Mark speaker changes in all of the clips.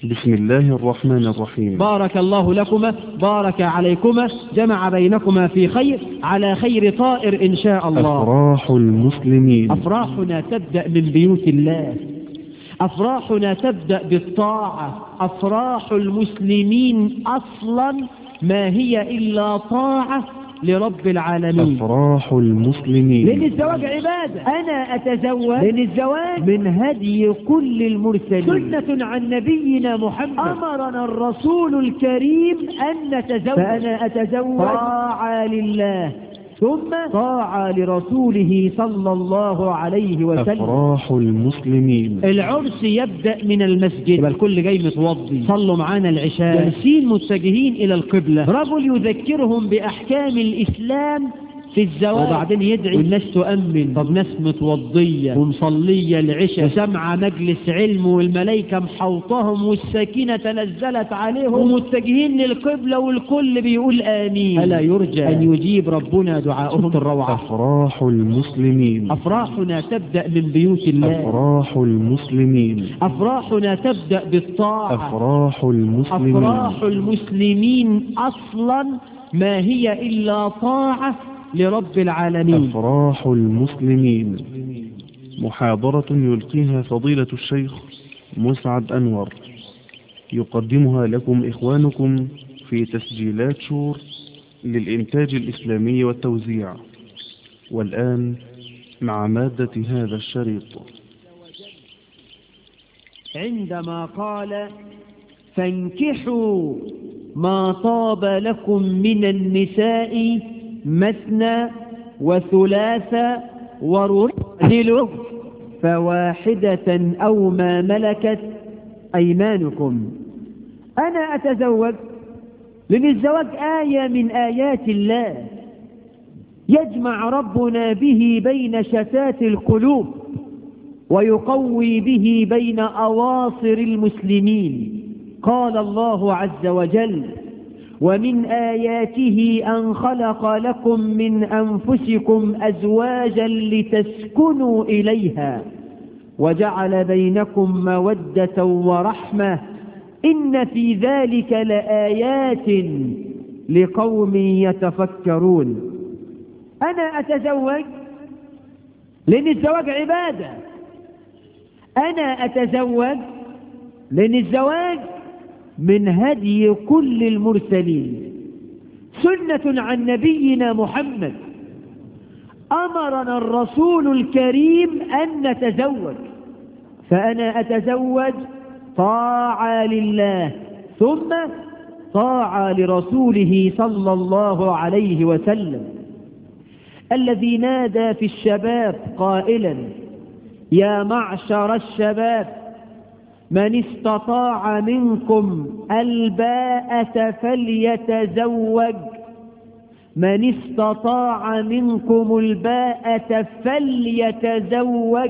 Speaker 1: بسم الله الرحمن الرحيم.
Speaker 2: بارك الله لكما، بارك عليكما، جمع بينكما في خير، على خير طائر إن شاء الله.
Speaker 1: أفراح المسلمين.
Speaker 2: أفراحنا تبدأ من بيوت الله، أفراحنا تبدأ بالطاعة. أفراح المسلمين أصلا ما هي إلا طاعة لرب العالمين.
Speaker 1: أفراح المسلمين.
Speaker 2: لأن الزواج عبادة. أنا أتزوج لأن الزواج من هدي كل المرسلين، سنة عن نبينا محمد. أمرنا الرسول الكريم أن نتزوج، فأنا أتزوج طاعة لله ثم طاعة لرسوله صلى الله عليه وسلم.
Speaker 1: أفراح المسلمين.
Speaker 2: العرس يبدأ من المسجد، يبقى الكل جاي متوضي، صلوا معانا العشاء، جالسين متجهين إلى القبلة، رجل يذكرهم بأحكام الإسلام في الزواج، وبعدين يدعي والناس تؤمن. طب ناس متوضية ومصلية العشاء وسمع مجلس علم والملائكة محوطهم والسكينة تنزلت عليهم ومتجهين للقبلة والكل بيقول آمين، ألا يرجى أن يجيب ربنا دعاءهم؟ الروعة.
Speaker 1: أفراح المسلمين.
Speaker 2: أفراحنا تبدأ من بيوت الله.
Speaker 1: أفراح المسلمين.
Speaker 2: أفراحنا تبدأ بالطاعة.
Speaker 1: أفراح المسلمين.
Speaker 2: أفراح المسلمين أصلا ما هي إلا طاعة لرب العالمين.
Speaker 1: أفراح المسلمين. محاضرة يلقيها فضيلة الشيخ مسعد أنور، يقدمها لكم إخوانكم في تسجيلات شور للإنتاج الإسلامي والتوزيع. والآن مع مادة هذا الشريط.
Speaker 2: عندما قال فانكحوا ما طاب لكم من النساء مثنى وثلاث ورجل فواحدة أو ما ملكت أيمانكم. أنا أتزوج لأن الزواج آية من آيات الله يجمع ربنا به بين شتات القلوب ويقوي به بين أواصر المسلمين. قال الله عز وجل ومن آياته أن خلق لكم من أنفسكم أزواجا لتسكنوا إليها وجعل بينكم مودة ورحمة إن في ذلك لآيات لقوم يتفكرون. أنا أتزوج لأن الزواج عبادة. أنا أتزوج لأن الزواج من هدي كل المرسلين، سنة عن نبينا محمد. أمرنا الرسول الكريم أن نتزوج، فأنا أتزوج طاعة لله ثم طاعة لرسوله صلى الله عليه وسلم، الذي نادى في الشباب قائلا يا معشر الشباب من استطاع منكم الباءة فليتزوج، من استطاع منكم الباءة فليتزوج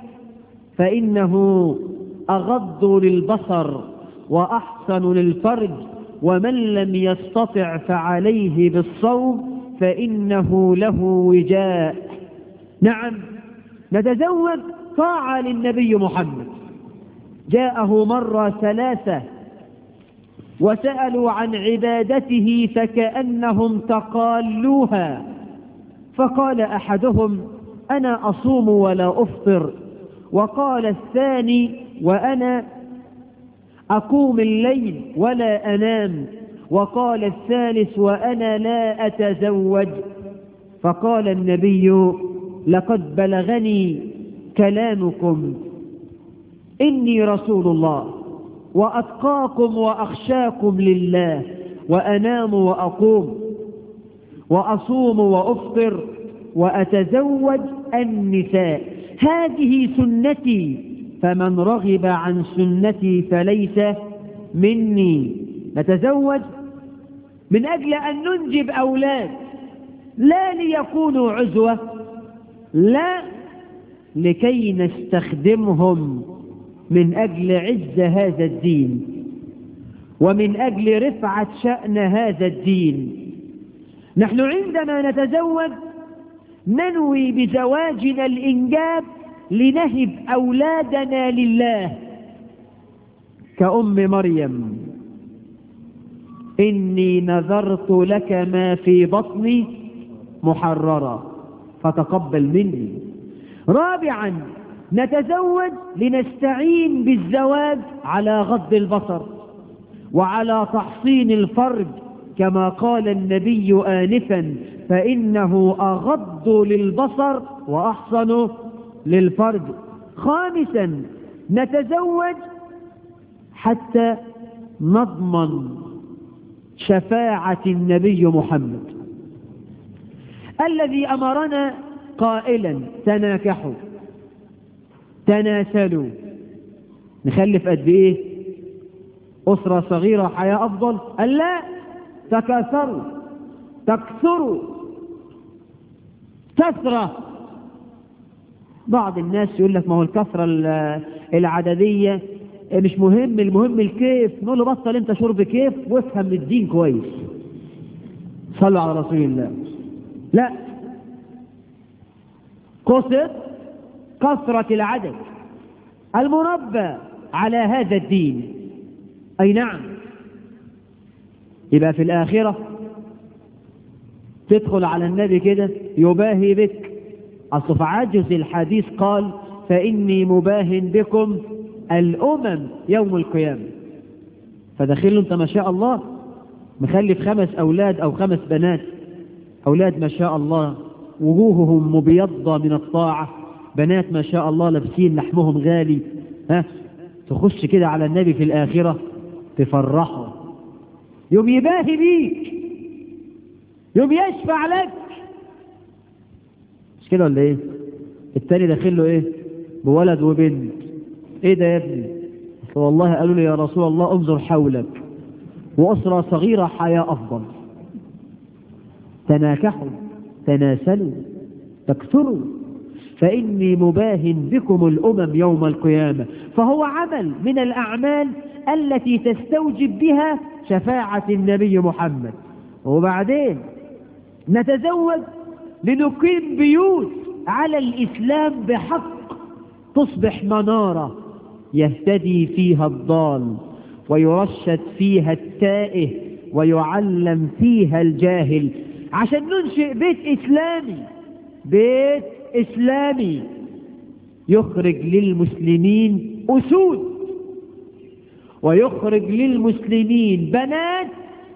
Speaker 2: فإنه أغض للبصر وأحسن للفرج ومن لم يستطع فعليه بالصوم فإنه له وجاء. نعم نتزوج طاعة للنبي محمد. جاءه مرة ثلاثة وسألوا عن عبادته فكأنهم تقالوها، فقال أحدهم أنا أصوم ولا أفطر، وقال الثاني وأنا أقوم الليل ولا أنام، وقال الثالث وأنا لا أتزوج. فقال النبي لقد بلغني كلامكم إني رسول الله وأتقاكم وأخشاكم لله وأنام وأقوم وأصوم وأفطر وأتزوج النساء، هذه سنتي فمن رغب عن سنتي فليس مني. نتزوج من أجل أن ننجب أولاد، لا ليكونوا عزوة، لا لكي نستخدمهم من أجل عز هذا الدين ومن أجل رفعة شأن هذا الدين. نحن عندما نتزوج ننوي بزواجنا الإنجاب لنهب أولادنا لله. كأم مريم إني نذرت لك ما في بطني محررا فتقبل مني. رابعا نتزوج لنستعين بالزواج على غض البصر وعلى تحصين الفرج كما قال النبي آنفا فإنه أغض للبصر وأحصن للفرج. خامسا نتزوج حتى نضمن شفاعة النبي محمد الذي أمرنا قائلا تناكحوا تناسلوا. نخلف قد ايه؟ أسرة صغيرة حياة أفضل؟ قال لا، تكاثروا تكثروا كثرة. بعض الناس يقول لك ما هو الكثرة العددية مش مهم، المهم الكيف. نقول له بطل انت شرب كيف وافهم الدين كويس. صلوا على رسول الله. لا، قصد كثرة العدد المربى على هذا الدين. أي نعم، يبقى في الآخرة تدخل على النبي كده يباهي بك. أصل في عجز الحديث قال فإني مباهن بكم الأمم يوم القيامة. فداخل له أنت ما شاء الله مخلف 5 أولاد أو 5 بنات، أولاد ما شاء الله وجوههم مبيضة من الطاعة، بنات ما شاء الله لابسين لحمهم غالي. تخش كده على النبي في الآخرة تفرحه، يوم يباهي بيك، يوم يشفع لك. مش كده ولا ايه؟ التاني داخل له ايه؟ بولد وبنت. ايه ده يا ابني؟ والله قالوا لي يا رسول الله انظر حولك وأسرة صغيرة حياة أفضل. تناكحوا تناسلوا تكثروا فإني مباهن بكم الأمم يوم القيامة. فهو عمل من الأعمال التي تستوجب بها شفاعة النبي محمد. وبعدين نتزوج لنقيم بيوت على الإسلام بحق، تصبح منارة يهتدي فيها الضال ويرشد فيها التائه ويعلم فيها الجاهل، عشان ننشئ بيت إسلامي، بيت إسلامي يخرج للمسلمين أسود ويخرج للمسلمين بنات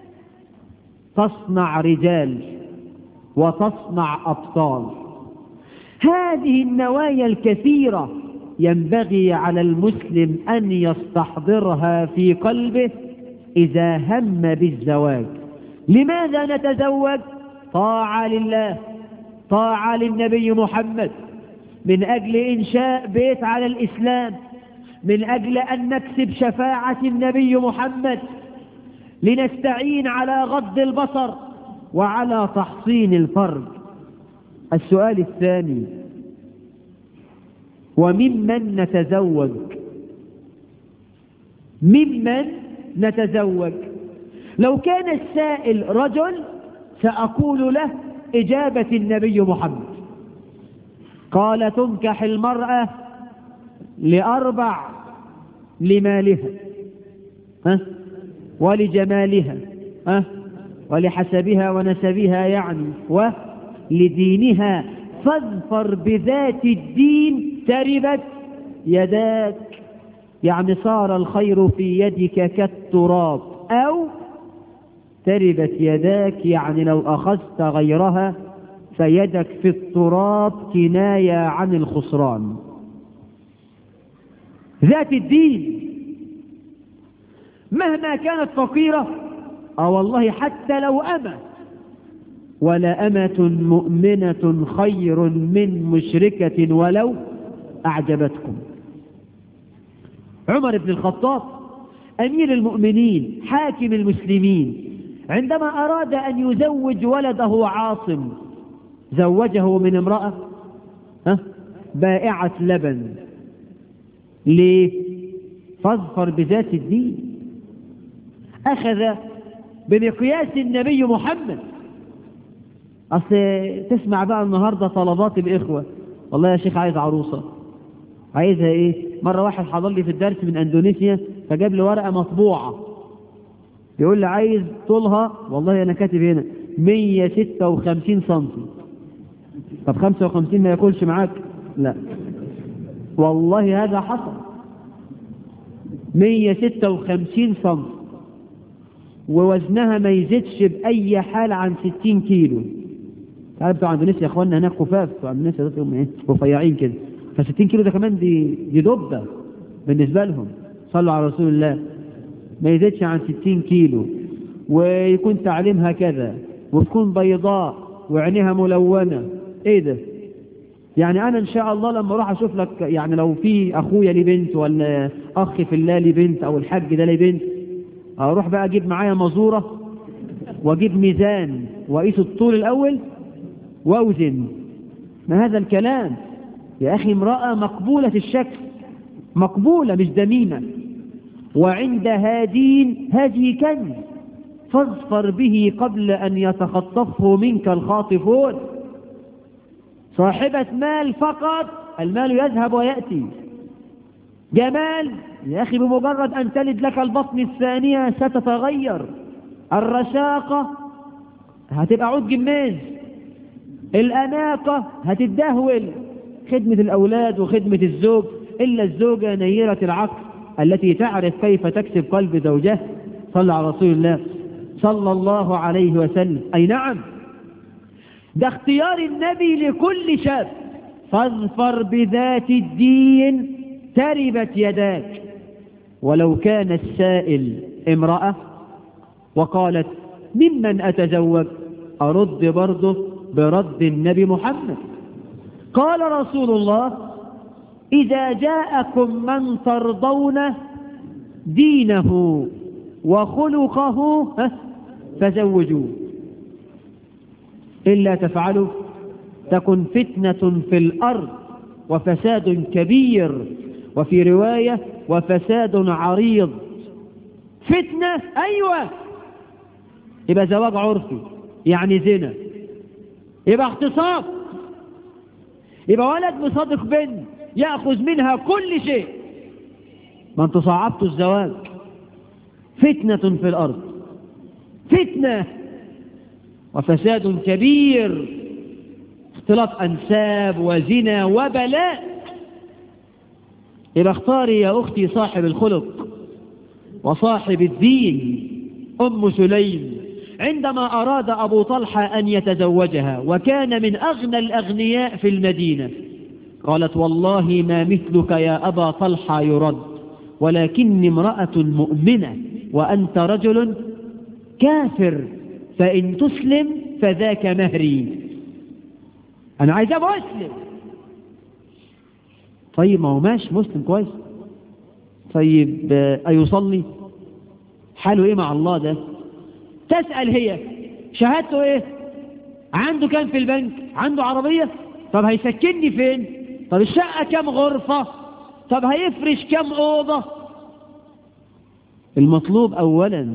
Speaker 2: تصنع رجال وتصنع أبطال. هذه النوايا الكثيرة ينبغي على المسلم أن يستحضرها في قلبه إذا هم بالزواج. لماذا نتزوج؟ طاعة لله، طاعة للنبي محمد، من أجل إنشاء بيت على الإسلام، من أجل أن نكسب شفاعة النبي محمد، لنستعين على غض البصر وعلى تحصين الفرج. السؤال الثاني: وممن نتزوج؟ ممن نتزوج؟ لو كان السائل رجل سأقول له إجابة النبي محمد، قال تنكح المرأة ل4: لمالها ولجمالها ولحسبها ونسبها يعني ولدينها، فاظفر بذات الدين تربت يداك. يعني صار الخير في يدك كالتراب، أو تربت يداك يعني لو أخذت غيرها فيدك في التراب، كناية عن الخسران. ذات الدين مهما كانت فقيرة، والله حتى لو أمة، ولا أمة مؤمنة خير من مشركة ولو أعجبتكم. عمر بن الخطاب أمير المؤمنين حاكم المسلمين عندما أراد أن يزوج ولده عاصم زوجه من امرأة بائعة لبن. ليه؟ فاظفر بذات الدين. أخذ بمقياس النبي محمد. أصل تسمع بقى النهاردة طلبات الإخوة، والله يا شيخ عايز عروسة. عايزها إيه؟ مرة واحد حضر لي في الدرس من أندونيسيا فجاب لي ورقة مطبوعة يقول لي عايز طولها، والله أنا كاتب هنا 156 سنتي. طب 55 ما ياكلش معاك؟ لا والله هذا حصل. 156 سنتي ووزنها ما يزيدش بأي حال عن 60 كيلو. تعرف بتوع اندونيسيا يا اخوانا هناك خفاف، بتوع اندونيسيا ده ايه رفيعين كده، ف60 كيلو ده كمان دي دبه بالنسبه لهم. صلوا على رسول الله. ما يزيدش عن 60 كيلو ويكون تعليمها كذا وتكون بيضاء وعينيها ملونه. ايه ده؟ يعني انا ان شاء الله لما اروح اشوف لك، يعني لو في اخويا لي بنت ولا اخ في الله لي بنت او الحاج ده لي بنت، اروح بقى اجيب معايا مزوره واجيب ميزان واقيس الطول الاول واوزن. ما هذا الكلام يا اخي؟ امرأة مقبولة الشكل، مقبولة مش دميمة، وعندها دين. هذه كنز فاظفر به قبل ان يتخطفه منك الخاطفون. صاحبة مال فقط، المال يذهب ويأتي. جمال يا اخي بمجرد ان تلد لك البطن الثانية ستتغير. الرشاقة هتبقى عود جماز، الأناقة هتدهول. خدمة الأولاد وخدمة الزوج، إلا الزوجة نيرة العقل التي تعرف كيف تكسب قلب زوجها. صلى على رسول الله صلى الله عليه وسلم. أي نعم، ده اختيار النبي لكل شاب. فاظفر بذات الدين تربت يداك. ولو كان السائل امرأة وقالت ممن أتزوج، أرد برضه برد النبي محمد. قال رسول الله إذا جاءكم من ترضون دينه وخلقه فزوجوه، إلا تفعلوا تكن فتنة في الأرض وفساد كبير، وفي رواية وفساد عريض. فتنة أيوة، يبقى زواج عرفي يعني زنا، يبقى اغتصاب، يبقى ولد مصادق بنت يأخذ منها كل شيء. ما انتوا صعبتوا الزواج. فتنة في الأرض، فتنة وفساد كبير، اختلاط أنساب وزنا وبلاء. يبقى اختاري يا أختي صاحب الخلق وصاحب الدين. أم سليم عندما أراد أبو طلحة أن يتزوجها وكان من أغنى الأغنياء في المدينة، قالت والله ما مثلك يا أبا طلحة يرد، ولكني امرأة مؤمنة وأنت رجل كافر، فإن تسلم فذاك مهري. أنا عايز أبقى أسلم. طيب ما هو ماشي مسلم كويس، طيب أيصلي؟ حاله إيه مع الله ده؟ تسأل هي شهادته إيه؟ عنده كام في البنك؟ عنده عربية؟ طب هيسكنني فين؟ طب الشقة كام غرفة؟ طب هيفرش كام أوضة؟ المطلوب أولا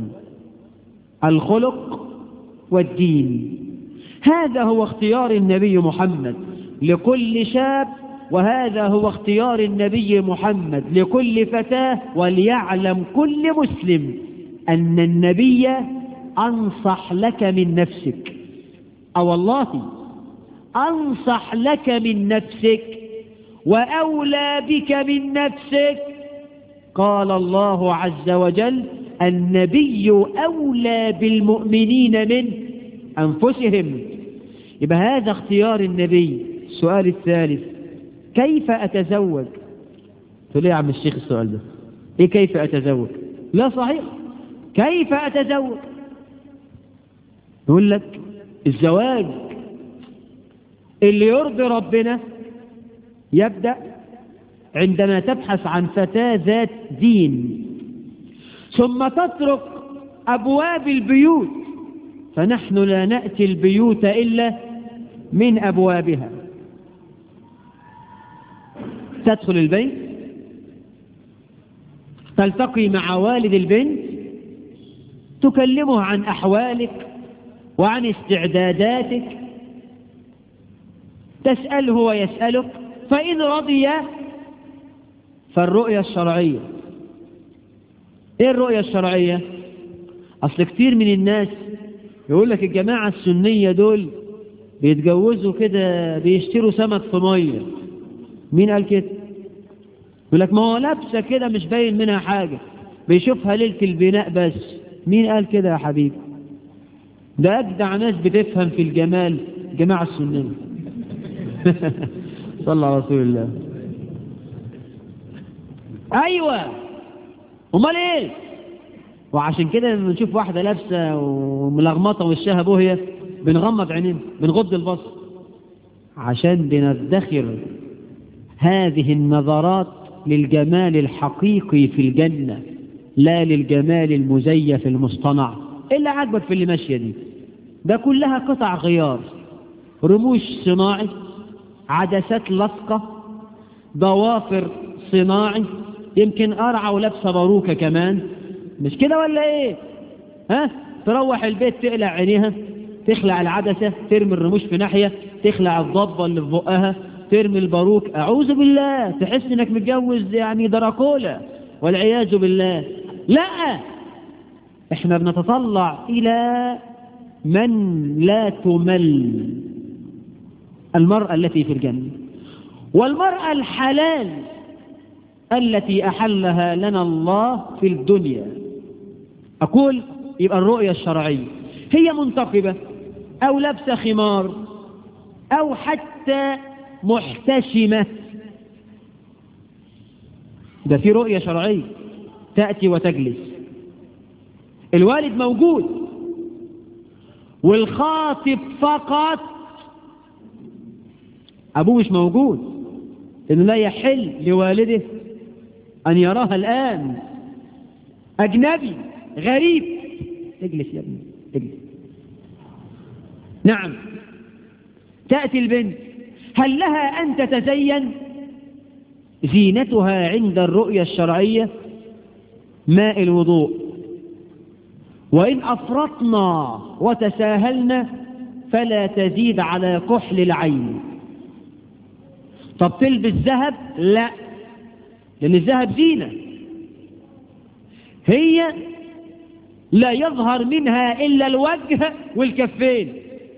Speaker 2: الخلق والدين. هذا هو اختيار النبي محمد لكل شاب، وهذا هو اختيار النبي محمد لكل فتاة. وليعلم كل مسلم أن النبي أنصح لك من نفسك، أو والله أنصح لك من نفسك وأولى بك من نفسك. قال الله عز وجل النبي أولى بالمؤمنين من أنفسهم. يبقى هذا اختيار النبي. السؤال الثالث كيف أتزوج؟ تقول لي يا عم الشيخ السؤال ده إيه كيف أتزوج؟ لا صحيح، كيف أتزوج؟ نقول لك الزواج اللي يرضي ربنا يبدأ عندما تبحث عن فتاة ذات دين، ثم تترك أبواب البيوت، فنحن لا نأتي البيوت إلا من أبوابها. تدخل البيت، تلتقي مع والد البنت، تكلمه عن أحوالك وعن استعداداتك، تسأله ويسألك، فإن رضي فالرؤية الشرعية، ايه الرؤية الشرعية؟ اصل كتير من الناس يقول لك الجماعة السنية دول بيتجوزوا كده بيشتروا سمك في مية. مين قال كده؟ يقول لك ما هو لابسة كده مش باين منها حاجة، بيشوفها ليلة البناء بس. مين قال كده يا حبيبي؟ ده أجدع ناس بتفهم في الجمال جماعة السنية. صلى على رسول الله. أيوة، أمال إيه؟ وعشان كده لما نشوف واحدة لابسة وملغمطة وشها بوهية بنغمض عينينا، بنغض البصر، عشان بندخر هذه النظرات للجمال الحقيقي في الجنة، لا للجمال المزيف المصطنع. إيه اللي عاجبك في اللي ماشية دي؟ ده كلها قطع غيار، رموش صناعي، عدسات لصقة، ضوافر صناعي، يمكن قرعة ولابسة باروكة كمان. مش كده ولا ايه؟ ها؟ تروح البيت تقلع عينيها، تخلع العدسة، ترمي الرموش في ناحية، تخلع الضبة اللي في بقها، ترمي الباروك، أعوذ بالله، تحس انك متجوز يعني دراكولا والعياذ بالله. لا، احنا بنتطلع الى من لا تمل، المرأة التي في الجنة، والمرأة الحلال التي أحلها لنا الله في الدنيا. أقول يبقى الرؤية الشرعية هي منتقبة أو لابسة خمار أو حتى محتشمة، ده في رؤية شرعية تأتي وتجلس، الوالد موجود والخاطب فقط أبوه مش موجود، إنه لا يحل لوالده أن يراها الآن، أجنبي غريب. اجلس يا ابني اجلس. نعم، تأتي البنت، هل لها أن تتزين؟ زينتها عند الرؤية الشرعية ماء الوضوء، وإن أفرطنا وتساهلنا فلا تزيد على كحل العين. طب تلبس ذهب؟ لا، لأن الذهب زينة، هي لا يظهر منها إلا الوجه والكفين،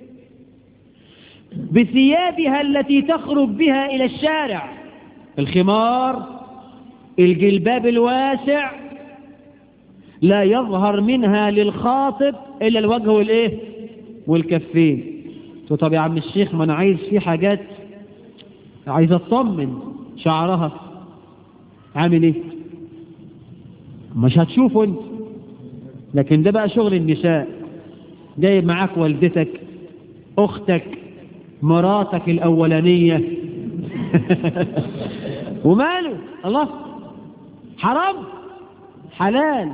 Speaker 2: بثيابها التي تخرج بها إلى الشارع، الخمار، الجلباب الواسع، لا يظهر منها للخاطب إلا الوجه والإيه والكفين. طب يا عم الشيخ، ما أنا عايز في حاجات عايز أطمن، شعرها عامل إيه؟ مش هتشوفه أنت، لكن ده بقى شغل النساء. جايب معاك والدتك، أختك، مراتك الأولانية. وماله؟ الله، حرام حلال.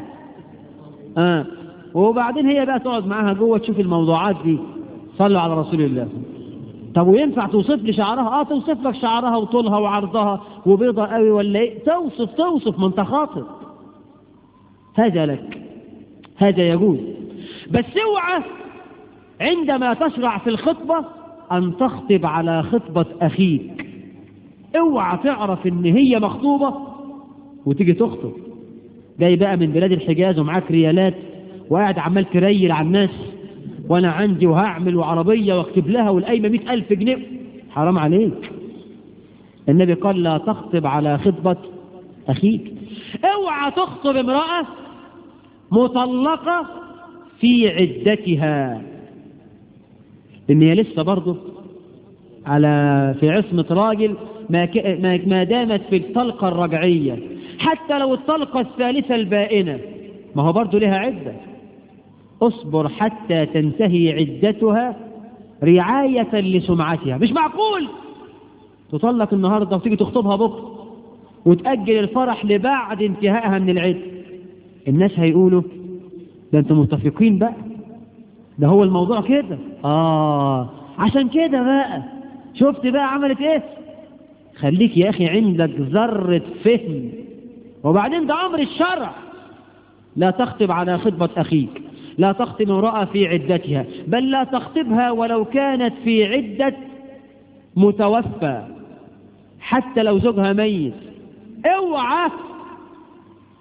Speaker 2: وبعدين هي بقى تقعد معاها جوه تشوف الموضوعات دي. صلوا على رسول الله. طب وينفع توصف لي شعرها؟ توصف لك شعرها وطولها وعرضها وبيضة قوي ولا ايه؟ توصف ما انت خاطب، هذا لك، هذا يجوز. بس اوعى عندما تشرع في الخطبة أن تخطب على خطبة أخيك. اوعى تعرف ان هي مخطوبة وتيجي تخطب، جاي بقى من بلاد الحجاز ومعاك ريالات وقاعد عمال تريل على الناس، وانا عندي وهعمل وعربية واكتب لها والقايمة 100,000 جنيه. حرام عليك. النبي قال لا تخطب على خطبة أخيك. اوعى تخطب امرأة مطلقة في عدتها، لأن هي لسه برضه في عصمة راجل ما دامت في الطلقة الرجعية، حتى لو الطلقة الثالثة البائنة ما هو برضه لها عدة. اصبر حتى تنتهي عدتها رعاية لسمعتها. مش معقول تطلق النهاردة وتيجي تخطبها بكرة وتأجل الفرح لبعد انتهائها من العدة. الناس هيقولوا ده انتم متفقين بقى، ده هو الموضوع كده. عشان كده بقى شفت بقى عملت ايه. خليك يا اخي عندك ذرة فهم. وبعدين ده امر الشرع، لا تخطب على خطبة اخيك، لا تخطب امرأة في عدتها، بل لا تخطبها ولو كانت في عدة متوفى، حتى لو زوجها ميت. اوعى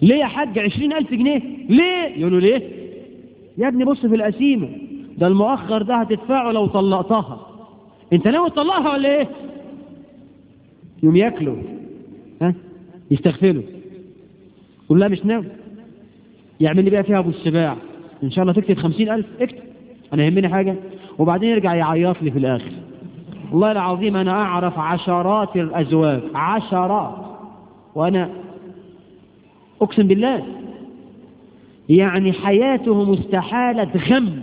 Speaker 2: ليه يا حاج 20,000 جنيه؟ ليه؟ يقولوا ليه؟ يا ابني بص في القسيمة، ده المؤخر ده هتدفعه لو طلقتها. انت ناوي تطلقها ولا ايه؟ يوم ياكلوا يستغفلوا، يقول لا مش ناوي، يعمل لي بقى فيها ابو السباع، ان شاء الله تكتب 50,000 اكتب، انا يهمني حاجة، وبعدين يرجع يعيط لي في الاخر. والله العظيم انا اعرف عشرات الازواج، عشرات، وانا اقسم بالله يعني حياته مستحالة غم،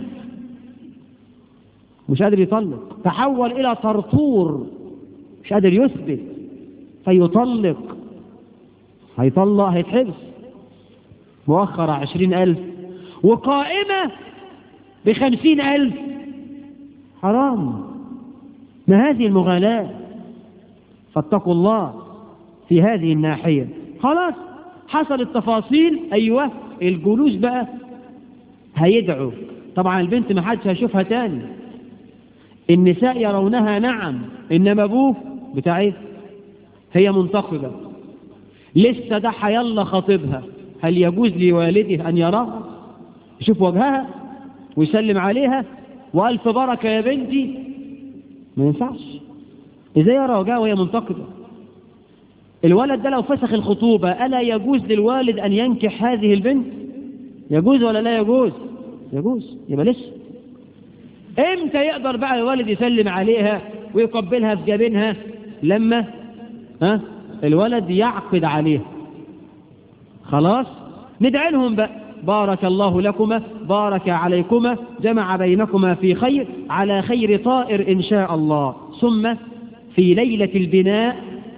Speaker 2: مش قادر يطلق، تحول الى طرطور، مش قادر يثبت فيطلق، هيطلق هيتحبس، مؤخرة 20,000 وقائمة ب50,000. حرام، ما هذه المغالاة؟ فاتقوا الله في هذه الناحية. خلاص حصل التفاصيل، أيوة الجلوس بقى هيدعوا، طبعا البنت ما حدش هيشوفها تاني، النساء يرونها نعم، إنما أبوه بتاعي هي منتقبة، لسه ده حيلا خطيبها، هل يجوز لوالده أن يراها يشوف وجهها ويسلم عليها وألف بركة يا بنتي؟ ما ينفعش. إزاي يرى وجهها وهي منتقبة؟ الولد ده لو فسخ الخطوبة ألا يجوز للوالد أن ينكح هذه البنت؟ يجوز ولا لا يجوز؟ يجوز. يبقى لسه امتى يقدر بقى الوالد يسلم عليها ويقبلها في جبينها؟ لما الولد يعقد عليها. خلاص ندعي لهم بقى، بارك الله لكما، بارك عليكما، جمع بينكما في خير، على خير طائر إن شاء الله. ثم في ليلة البناء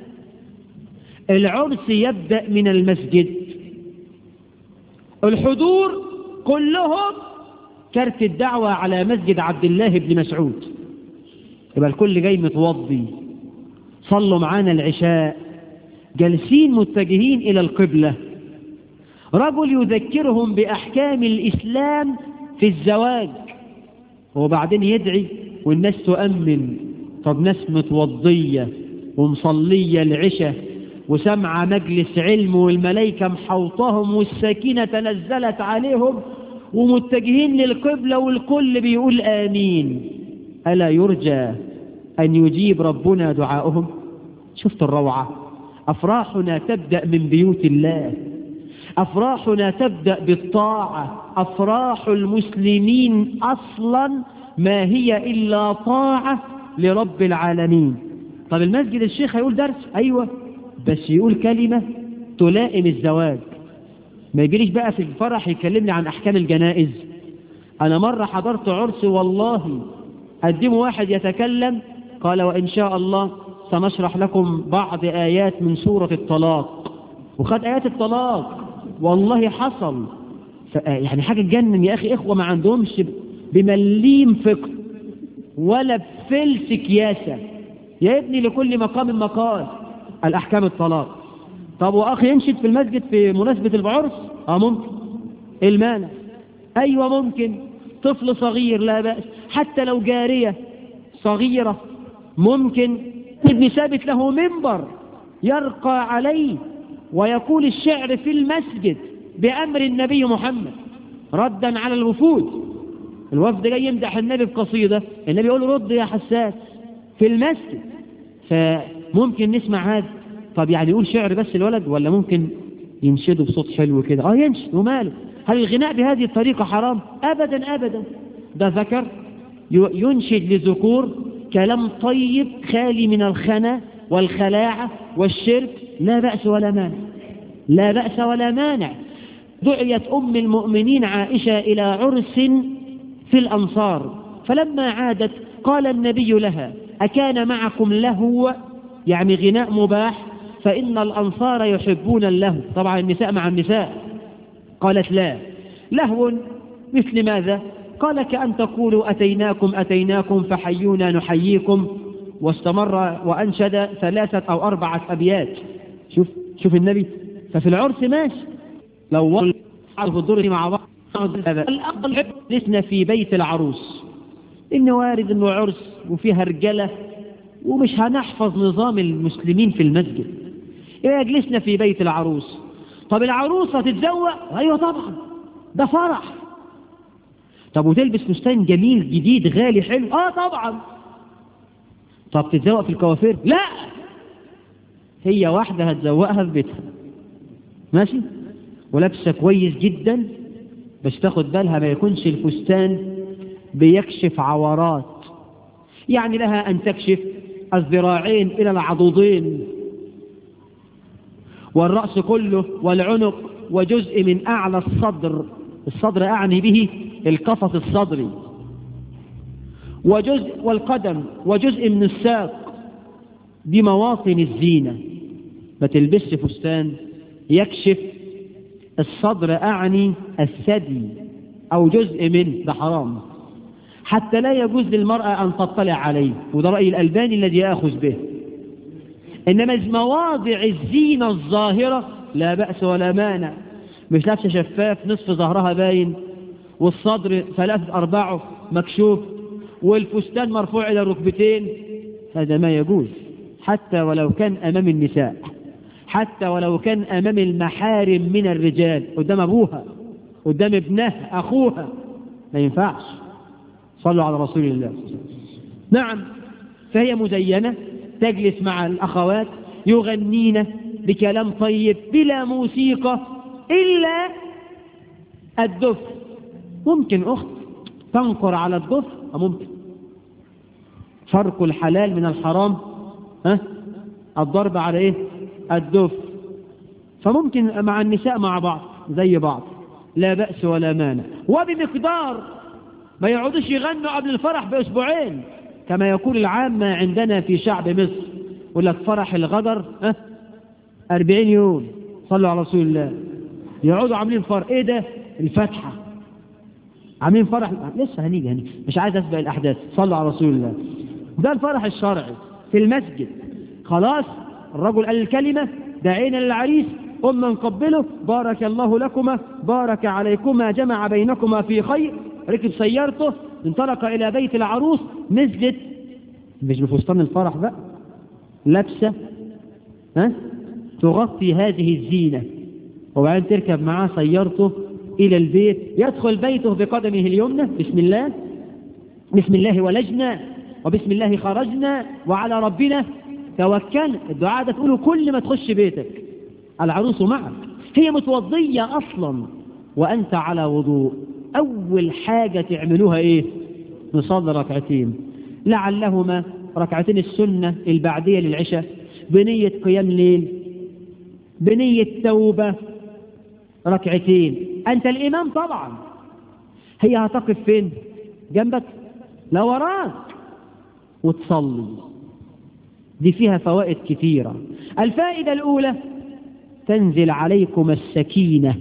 Speaker 2: العرس يبدأ من المسجد، الحضور كلهم كرت الدعوة على مسجد عبد الله بن مسعود، يبقى الكل جاي متوضي، صلوا معانا العشاء، جالسين متجهين إلى القبلة، رجل يذكرهم بأحكام الإسلام في الزواج، وبعدين يدعي والناس تؤمن. طب ناس متوضية ومصلية العشاء وسمع مجلس علم والملائكة محوطهم والسكينة تنزلت عليهم ومتجهين للقبلة والكل بيقول آمين، ألا يرجى أن يجيب ربنا دعاؤهم؟ شفت الروعة؟ أفراحنا تبدأ من بيوت الله، أفراحنا تبدأ بالطاعة، أفراح المسلمين أصلا ما هي إلا طاعة لرب العالمين. طب المسجد الشيخ هيقول درس، أيوة، بس يقول كلمة تلائم الزواج، ما يجريش بقى في الفرح يكلمني عن أحكام الجنائز. أنا مرة حضرت عرس والله قدموا واحد يتكلم قال وإن شاء الله سنشرح لكم بعض آيات من سورة الطلاق، وخد آيات الطلاق والله حصل. يعني حاجة تجنن يا أخي، إخوة ما عندهمش بمليم فقه ولا بفلس كياسة، يا ابني لكل مقام مقال، الأحكام الطلاق. طب وأخي ينشد في المسجد في مناسبة العرس؟ ممكن. المانع؟ أيوة ممكن. طفل صغير لا بأس، حتى لو جارية صغيرة ممكن. ابن ثابت له منبر يرقى عليه ويقول الشعر في المسجد بأمر النبي محمد ردا على الوفود، الوفد جاي يمدح النبي بقصيدة، النبي يقول رد يا حساس في المسجد، فممكن نسمع هذا. طب يعني يقول شعر بس الولد ولا ممكن ينشده بصوت حلو كده؟ ينشد وماله. هل الغناء بهذه الطريقة حرام؟ أبدا أبدا، ده ذكر ينشد لذكور كلام طيب خالي من الخنا والخلاعة والشرك، لا بأس ولا مانع، لا بأس ولا مانع. دعيت أم المؤمنين عائشة إلى عرس في الأنصار، فلما عادت قال النبي لها أكان معكم لهو، يعني غناء مباح؟ فإن الأنصار يحبون اللهو. طبعا النساء مع النساء. قالت لا، لهو مثل ماذا؟ قال كأن تقولوا أتيناكم أتيناكم فحيونا نحييكم، واستمر وأنشد 3 أو 4 أبيات. شوف النبي. ففي العرس ماشي، لو وقعوا في الدور مع بعض الأقل جلسنا في بيت العروس، إنه وارد إنه عرس وفيها رجالة ومش هنحفظ نظام المسلمين في المسجد، إذا جلسنا في بيت العروس طب العروسة تتزوق؟ أيوة طبعا، ده فرح. طب وتلبس فستان جميل جديد غالي حلو؟ طبعا. طب تتزوق في الكوافير؟ لا، هي واحدة هتزوقها في بيتها ماشي، ولابسة كويس جدا، بس تاخد بالها ما يكونش الفستان بيكشف عورات، يعني لها أن تكشف الذراعين إلى العضدين والرأس كله والعنق وجزء من أعلى الصدر. الصدر أعني به القفص الصدري، وجزء والقدم وجزء من الساق. دي مواطن الزينة. ما تلبسش فستان يكشف الصدر أعني الثدي أو جزء منه، ده حرام، حتى لا يجوز للمرأة أن تطلع عليه، وده رأي الألباني الذي يأخذ به. إنما مواضع الزينة الظاهرة لا بأس ولا مانع، مش لابسة شفاف نصف ظهرها باين والصدر 3/4 مكشوف والفستان مرفوع إلى الركبتين، هذا ما يجوز، حتى ولو كان أمام النساء، حتى ولو كان أمام المحارم من الرجال، قدام أبوها، قدام ابنه، أخوها، ما ينفعش. صلوا على رسول الله. نعم، فهي مزينة، تجلس مع الأخوات يغنين بكلام طيب بلا موسيقى إلا الدف. ممكن أخت تنقر على الدف، ممكن. فرق الحلال من الحرام الضرب على إيه؟ الدف. فممكن مع النساء مع بعض زي بعض، لا بأس ولا مانع، وبمقدار ما يقعدوش يغنوا قبل الفرح بأسبوعين كما يقول العامة عندنا في شعب مصر، يقول لك فرح الغدر 40 يوم. صلوا على رسول الله. يقعدوا عاملين فرح، ايه ده؟ الفاتحة عاملين فرح، لسه هنيجي مش عايز اسبق الاحداث. صلوا على رسول الله. ده الفرح الشرعي في المسجد. خلاص الرجل قال الكلمة، دعينا للعريس، قمنا نقبله، بارك الله لكما، بارك عليكما، جمع بينكما في خير. ركب سيارته، انطلق إلى بيت العروس، نزلت مش بفستان الفرح بقى، لابسة تغطي هذه الزينة، وبعدين تركب معاه سيارته إلى البيت، يدخل بيته بقدمه اليمنى، بسم الله، بسم الله ولجنا وبسم الله خرجنا وعلى ربنا توكلنا. الدعاء ده تقوله كل ما تخش بيتك. العروس معك، هي متوضية أصلا وأنت على وضوء. أول حاجة تعملوها إيه؟ نصلي ركعتين، لعلهما ركعتين السنة البعدية للعشاء، بنية قيام ليل، بنية توبة، ركعتين. أنت الإمام طبعا، هي هتقف فين؟ جنبك؟ لا وراك، وتصلي. دي فيها فوائد كثيرة. الفائدة الأولى: تنزل عليكم السكينة،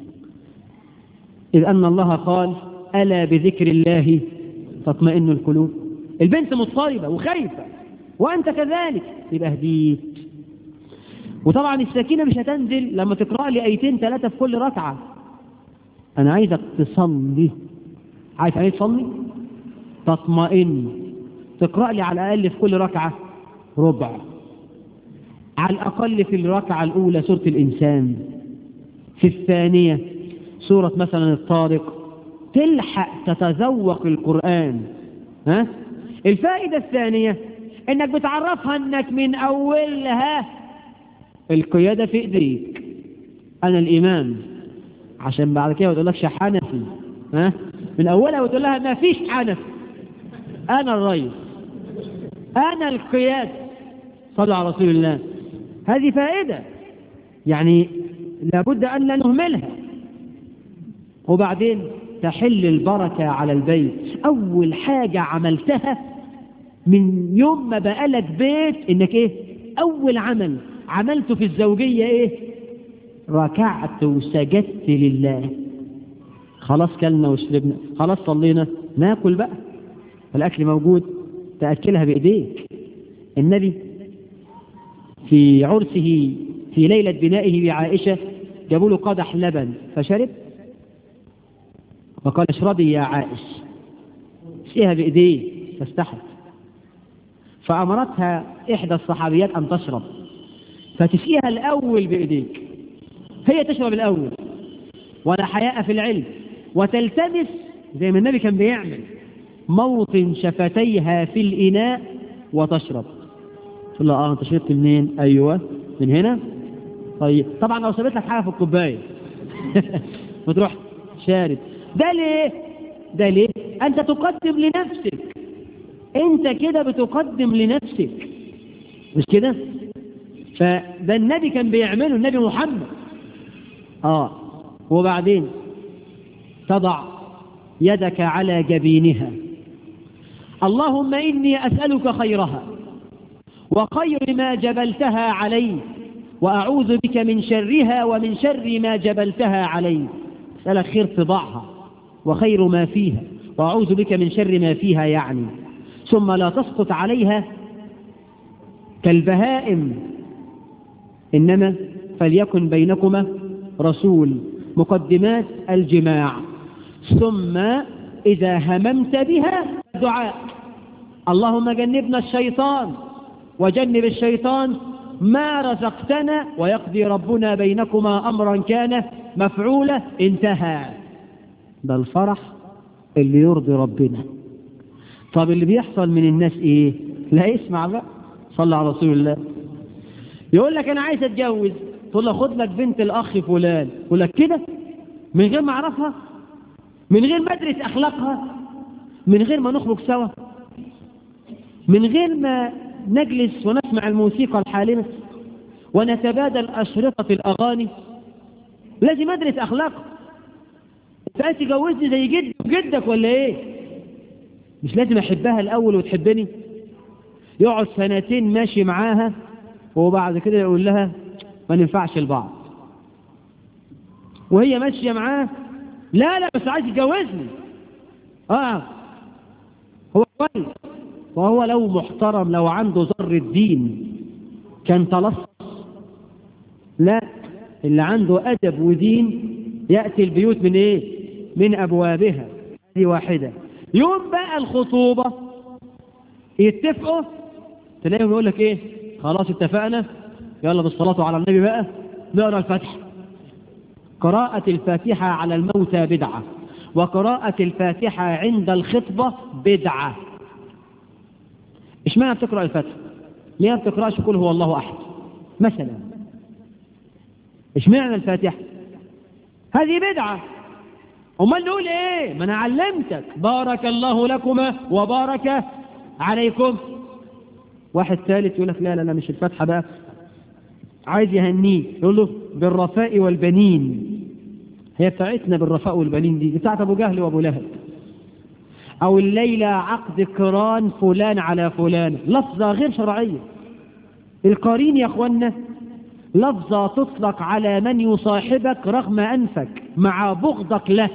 Speaker 2: إذ أن الله قال: ألا بذكر الله تطمئن القلوب. البنت مضطربة وخايفة وأنت كذلك، يبقى هديت. وطبعا السكينة مش هتنزل لما تقرأ لي آيتين 3 في كل ركعة. أنا عايزك تصلي. عايز يعني تصلي؟ تطمئن. تقرأ لي على الأقل في كل ركعة ربع، على الأقل في الركعة الأولى سورة الإنسان، في الثانية سورة مثلا الطارق، تلحق تتذوق القرآن. الفائدة الثانية انك بتعرفها انك من اولها القيادة في ايديك، انا الامام، عشان بعد كده وتقول لك حنفي. من اولها وتقول لها ما فيش حنفي، انا الرئيس، انا القيادة. صلوا على رسول الله. هذه فائدة يعني لابد ان لا نهملها. وبعدين تحل البركة على البيت. أول حاجة عملتها من يوم ما بقالك بيت إنك إيه؟ أول عمل عملته في الزوجية إيه؟ ركعت وسجدت لله. خلاص كلنا وشربنا، خلاص صلينا، ناكل بقى، الأكل موجود، تأكلها بإيديك. النبي في عرسه في ليلة بنائه بعائشة جابوا له قدح لبن فشرب، فقال: اشربي يا عائش. اسقيها بإيديه فاستحت، فأمرتها إحدى الصحابيات أن تشرب، فتسقيها الأول بإيديك هي تشرب الأول، ولا حياء في العلم، وتلتمس زي ما النبي كان بيعمل موطن شفتيها في الإناء وتشرب. تقول له أنت شربت منين؟ أيوة من هنا. طيب طبعا لو سبت لك حاجة في الكوباية وتروح شارب. ده ليه؟ ده ليه؟ أنت تقدم لنفسك، أنت كده بتقدم لنفسك، مش كده؟ فده النبي كان بيعمله، النبي محمد. وبعدين تضع يدك على جبينها، اللهم إني أسألك خيرها وخير ما جبلتها عليه، وأعوذ بك من شرها ومن شر ما جبلتها عليه. أسألك خير طباعها وخير ما فيها، وأعوذ بك من شر ما فيها يعني. ثم لا تسقط عليها كالبهائم، إنما فليكن بينكما رسول. مقدمات الجماع. ثم إذا هممت بها دعاء، اللهم جنبنا الشيطان وجنب الشيطان ما رزقتنا، ويقضي ربنا بينكما أمرا كان مفعولا. انتهى. ده الفرح اللي يرضي ربنا. طب اللي بيحصل من الناس ايه؟ لا اسمع بقى، صلى على رسول الله. يقول لك انا عايز اتجوز، تقول له خد لك بنت الاخ فلان، يقول لك كده من غير ما اعرفها، من غير ما ادرس اخلاقها، من غير ما نخرج سوا، من غير ما نجلس ونسمع الموسيقى الحالمة ونتبادل أشرطة الأغاني. لازم أدرس أخلاقها. أنت عايز تجوزني زي جد وجدك ولا إيه؟ مش لازم أحبها الأول وتحبني؟ يقعد سنتين ماشي معاها وبعد كده يقول لها ما ننفعش البعض، وهي ماشية معاه لا بس عايز يتجوزني. هو كويس، وهو لو محترم، لو عنده ذرة دين كان تلصص. لا، اللي عنده أدب ودين يأتي البيوت من إيه؟ من أبوابها. دي واحدة. يوم بقى الخطوبة يتفقوا، تلاقيهم يقول لك إيه؟ خلاص اتفقنا، يلا بالصلاة على النبي بقى نقرأ الفاتحة. قراءة الفاتحة على الموتى بدعة، وقراءة الفاتحة عند الخطبة بدعة. اشمعنى بتقرأ الفاتحة؟ ليه ما بتقرأش قل هو الله أحد مثلا؟ اشمعنى الفاتحة؟ هذه بدعة. امال نقول ايه؟ ما انا علمتك بارك الله لكما وبارك عليكم. واحد ثالث يقول لك لا مش الفاتحة بقى، عايز يهنيه، يقول له بالرفاء والبنين. هي بتاعتنا بالرفاء والبنين، دي بتاعت ابو جهل وابو لهب. او الليلة عقد قران فلان على فلان، لفظة غير شرعية. القرين يا اخوانا لفظة تطلق على من يصاحبك رغم انفك مع بغضك له.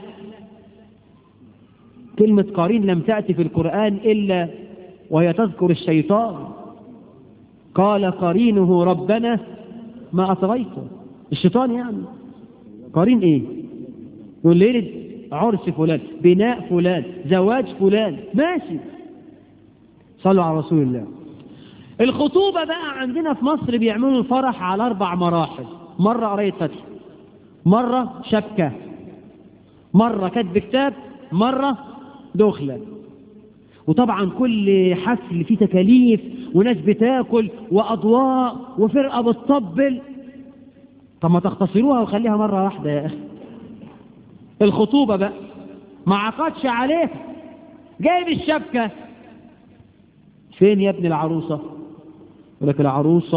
Speaker 2: كلمة قرين لم تأتي في القرآن إلا وهي تذكر الشيطان. قال قرينه ربنا ما أطغيته. الشيطان يعني قرين ايه؟ يقول ليلة عرس فلان، بناء فلان، زواج فلان، ماشي. صلوا على رسول الله. الخطوبة بقى عندنا في مصر بيعملوا الفرح على 4 مراحل. مرة قراية فتح، مرة شبكة، مرة كتب كتاب، مرة دخلة. وطبعا كل حفل فيه تكاليف وناس بتاكل وأضواء وفرقة بتطبل. طب ما تختصروها وخليها مرة واحدة يا أخي. الخطوبة بقى ما عقدش عليها، جايب الشبكة. فين يا ابن العروسة؟ يقول لك العروسة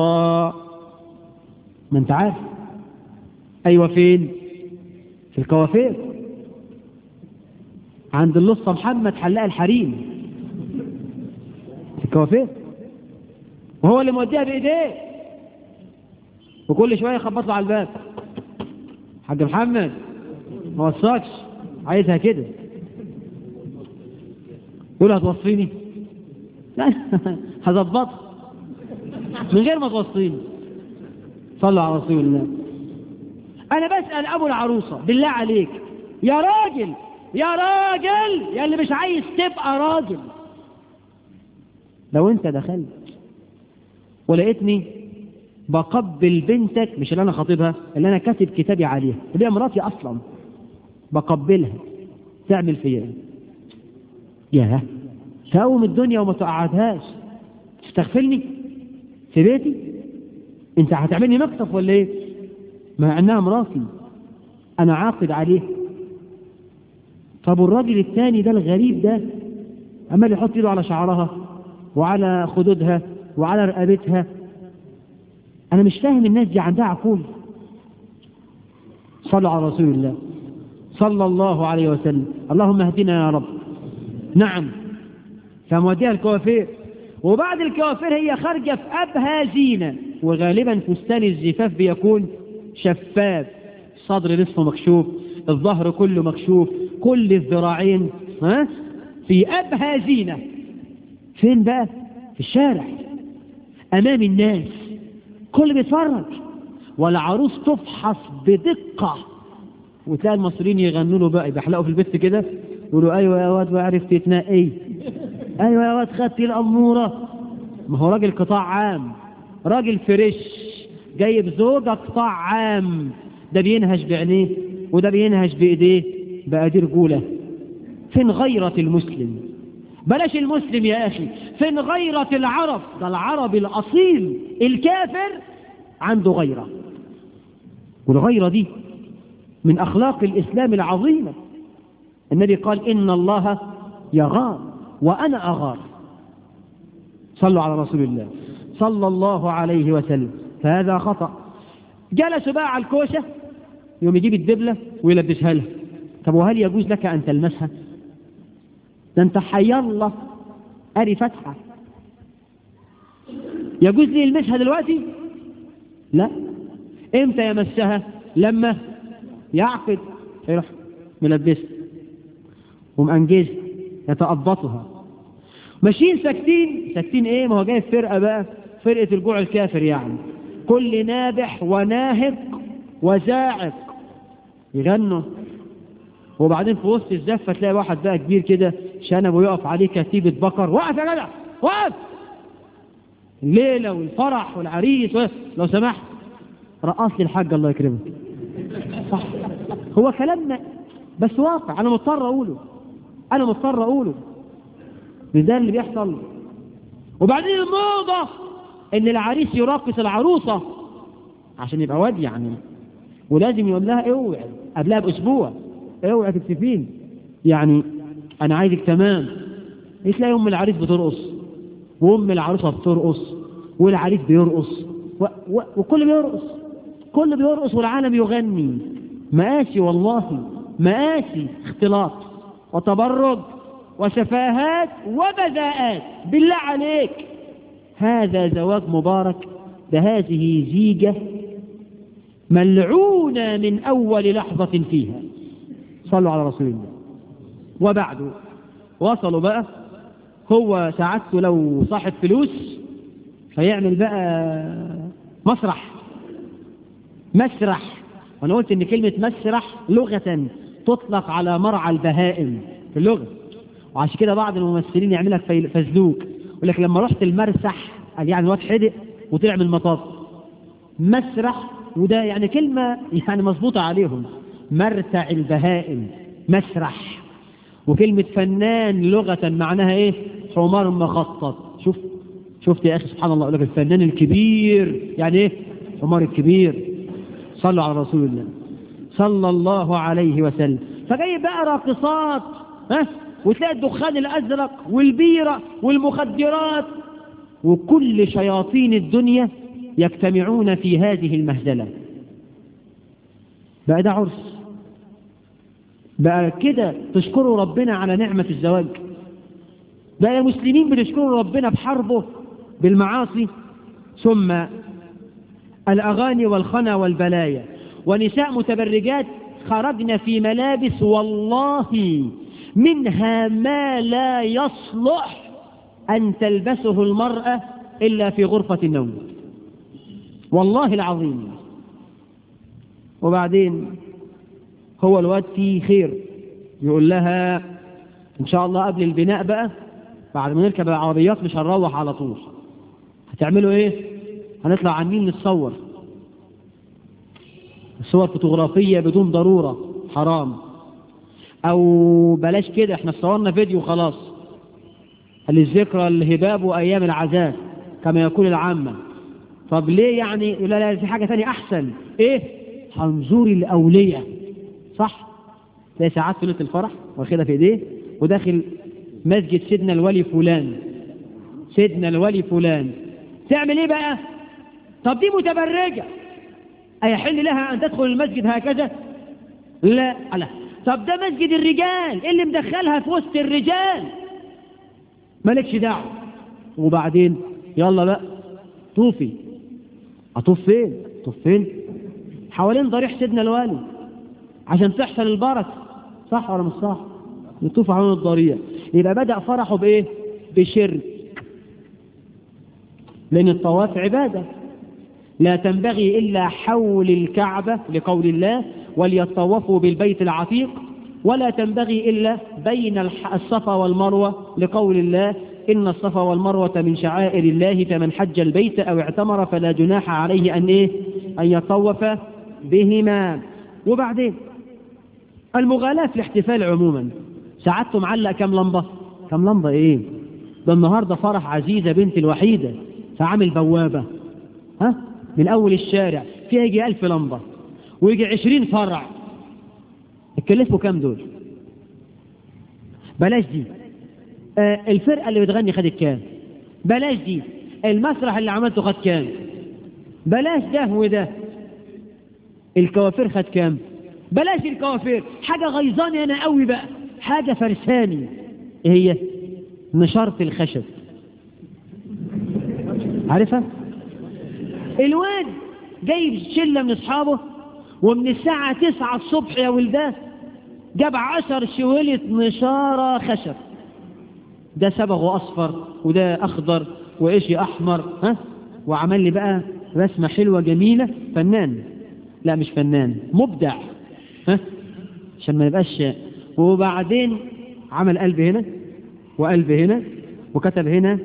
Speaker 2: ما انت عارف. ايوه فين؟ في الكوافير عند اللصة محمد حلاق الحريم، في الكوافير، وهو اللي موديها بايديه. وكل شوية يخبط له على الباب، حاج محمد ما وصاكش، عايزها كده. يقول هتوصيني؟ لا هظبطها من غير ما توصيني. صلوا على رسول الله. انا بسأل ابو العروسة بالله عليك يا راجل، يا راجل، يا اللي مش عايز تبقى راجل، لو انت دخلت ولقيتني بقبل بنتك، مش اللي انا خاطبها، اللي انا كاتب كتابي عليها، اللي هي مراتي اصلا، بقبلها، تعمل فيا ايه؟ ياه، تقوم الدنيا وما تقعدهاش، تستغفلني في بيتي؟ انت هتعملني مكتف ولا ايه؟ مع انها مراتي، انا عاقد عليه. طب والراجل الثاني ده الغريب ده عمال يحط ايده على شعرها وعلى خدودها وعلى رقبتها، انا مش فاهم الناس دي عندها عقول. صلوا على رسول الله صلى الله عليه وسلم. اللهم اهدنا يا رب. نعم، فموديها الكوافير، وبعد الكوافير هي خارجه في ابهى زينه، وغالبا فستان الزفاف بيكون شفاف، الصدر نصفه مكشوف، الظهر كله مكشوف، كل الذراعين في ابهى زينه. فين بقى؟ في الشارع امام الناس، كل بيتفرج، والعروس تفحص بدقه، وتلاقي المصريين يغنوا له بقى، يحلقوا في البيت كده يقولوا ايوه يا واد وعرفت تنقي، ايوه يا واد خدتي الاموره. ما هو راجل قطاع عام، راجل فريش جايب زوجة قطاع عام، ده بينهش بعينيه وده بينهش بايديه، بقى دي رجوله. فين غيرة المسلم؟ بلاش المسلم يا اخي، فين غيرة العرب؟ ده العربي الاصيل الكافر عنده غيرة، والغيرة دي من اخلاق الاسلام العظيمة. النبي قال ان الله يغار وانا اغار. صلوا على رسول الله صلى الله عليه وسلم. فهذا خطأ. جلسوا بقى على الكوشة، يوم يجيب الدبلة ويلبسها لها. طب وهل يجوز لك ان تلمسها؟ ده انت حي الله قاري فتحة، يجوز لي يلمسها دلوقتي؟ لا. امتى يمسها؟ لما يعقد، يروح ملبسها ومأنجزها، يتأضبطها. ماشيين ساكتين ايه؟ ما هو جاي فرقة بقى، فرقة الجوع الكافر يعني، كل نابح وناهق وزاعق يغنوا. وبعدين في وسط الزفة تلاقي واحد بقى كبير كده شنبه يقف عليه كتيبة بقر، وقف يا جدع وقف، الليلة والفرح والعريس لو سمحت رقص لي الحاج الله يكرمك. صح، هو كلامنا بس واقع، انا مضطر اقوله، مش ده اللي بيحصل. وبعدين الموضة ان العريس يراقص العروسة عشان يبقى واد يعني، ولازم يقول لها اوعي قبلها باسبوع، اوعي تكتفين يعني، انا عايزك تمام. تلاقي ام العريس بترقص وام العروسة بترقص والعريس بيرقص وكل بيرقص والعالم يغني. مآسي والله، مآسي، اختلاط وتبرج وسفاهات وبذاءات. بالله عليك، هذا زواج مبارك؟ بهذه زيجة ملعونة من أول لحظة فيها. صلوا على رسول الله. وبعد وصلوا بقى، هو ساعته لو صاحب فلوس فيعمل بقى مسرح. وانا قلت ان كلمة مسرح لغة تطلق على مرعى البهائم في اللغة، وعشان كده بعض الممثلين يعملها فزلوك، يقول لك لما رحت المرسح قال يعني الواد حدق وطلع من المطاف. مسرح، وده يعني كلمة يعني مظبوطة عليهم، مرتع البهائم مسرح. وكلمة فنان لغة معناها ايه؟ حمار مخطط. شفت يا اخي سبحان الله، يقول لك الفنان الكبير يعني ايه؟ حمار الكبير. صلوا على رسول الله صلى الله عليه وسلم. فجاي بقى راقصات، وتلاقي الدخان الازرق والبيرة والمخدرات، وكل شياطين الدنيا يجتمعون في هذه المهزلة. بقى ده عرس بقى كده؟ تشكروا ربنا على نعمة الزواج؟ بقى يا مسلمين بتشكروا ربنا بحربه بالمعاصي؟ ثم الأغاني والخنا والبلايا، ونساء متبرجات خرجن في ملابس والله منها ما لا يصلح أن تلبسه المرأة إلا في غرفة النوم، والله العظيم. وبعدين هو الواد فيه خير، يقول لها إن شاء الله قبل البناء بقى، بعد ما نركب العربيات مش هنروح على طول، هتعملوا إيه؟ هنطلع على النيل نتصور، صور فوتوغرافية بدون ضرورة حرام، او بلاش كده احنا صورنا فيديو خلاص للذكرى الهباب وايام العذاب كما يقول العامة. طب ليه يعني؟ لا في حاجة تانية احسن. ايه؟ هنزور الاولياء، صح؟ تلاقي ساعات في ليلة الفرح واخدها في ايديه وداخل مسجد سيدنا الولي فلان، سيدنا الولي فلان. تعمل ايه بقى؟ طب دي متبرجة، أيحل لها أن تدخل المسجد هكذا؟ لا. طب ده مسجد الرجال، إيه اللي مدخلها في وسط الرجال؟ مالكش دعوة. وبعدين يلا بقى طوفي. أطوف فين؟ طوف فين؟ حوالين ضريح سيدنا الوالي عشان تحصل البركة، صح ولا مش صح؟ يطوف حوالين الضريح. يبقى بدأ فرحه بإيه؟ بشرك، لأن الطواف عبادة لا تنبغي إلا حول الكعبة لقول الله وليطوفوا بالبيت العتيق، ولا تنبغي إلا بين الصفا والمروة لقول الله إن الصفا والمروة من شعائر الله فمن حج البيت أو اعتمر فلا جناح عليه أن يطوف بهما. وبعدين المغالاة في الاحتفال عموما، ساعدته معلق كم لمبة؟ كم لمبة ايه؟ ده النهاردة فرح عزيزة بنت الوحيدة فعامل بوابة من أول الشارع فيها يجي 1000 لمبة ويجي 20 فرع. اتكلفوا كام دول؟ بلاش دي. الفرقة اللي بتغني خدت كام؟ بلاش دي. المسرح اللي عملته خد كام؟ بلاش ده وده. الكوافير خد كام؟ بلاش الكوافير. حاجة غيظاني أنا قوي بقى، حاجة فرساني. ايه هي؟ نشارة الخشب، عارفها؟ الواد جايب شلة من اصحابه ومن الساعة 9 الصبح يا ولدان جاب 10 شويلة نشارة خشب، ده صبغه اصفر وده اخضر وايشي احمر، وعمل لي بقى رسمة حلوة جميلة. فنان؟ لا مش فنان، مبدع، عشان ما يبقاش. وبعدين عمل قلب هنا وقلب هنا وكتب هنا